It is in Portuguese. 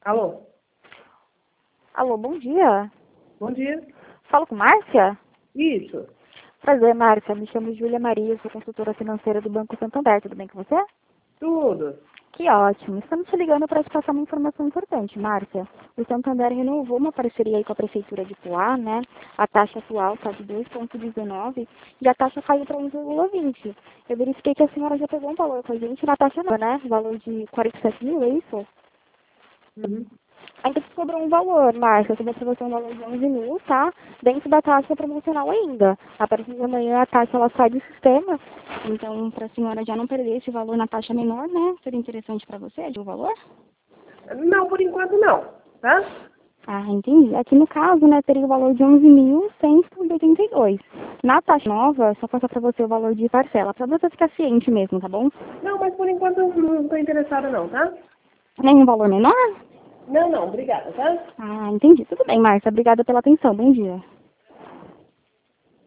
Alô? Alô, bom dia. Bom dia. Falo com Márcia? Isso. Prazer, Márcia. Me chamo Júlia Maria, sou consultora financeira do Banco Santander. Tudo bem com você? Tudo. Que ótimo. Estamos te ligando para te passar uma informação importante, Márcia. O Santander renovou uma parceria aí com a Prefeitura de Poá, né? A taxa atual está de 2,19 e a taxa caiu para 1,20. Eu verifiquei que a senhora já pegou um valor com a gente na taxa nova, né? Valor de 47 mil, é isso? Uhum. Ainda te sobrou um valor, Márcia. Eu sobrou para você um valor de 11 mil, tá? Dentro da taxa promocional ainda. A partir de amanhã a taxa ela sai do sistema. Então, para a senhora já não perder esse valor na taxa menor, né? Seria interessante para você de um valor? Não, por enquanto não, tá? Ah, entendi. Aqui no caso, né, teria o valor de 11.182. Na taxa nova, só passar para você o valor de parcela, para você ficar ciente mesmo, tá bom? Não, mas por enquanto eu não estou interessada não, tá? Nenhum valor menor? Não, obrigada, tá? Ah, entendi. Tudo bem, Márcia. Obrigada pela atenção. Bom dia.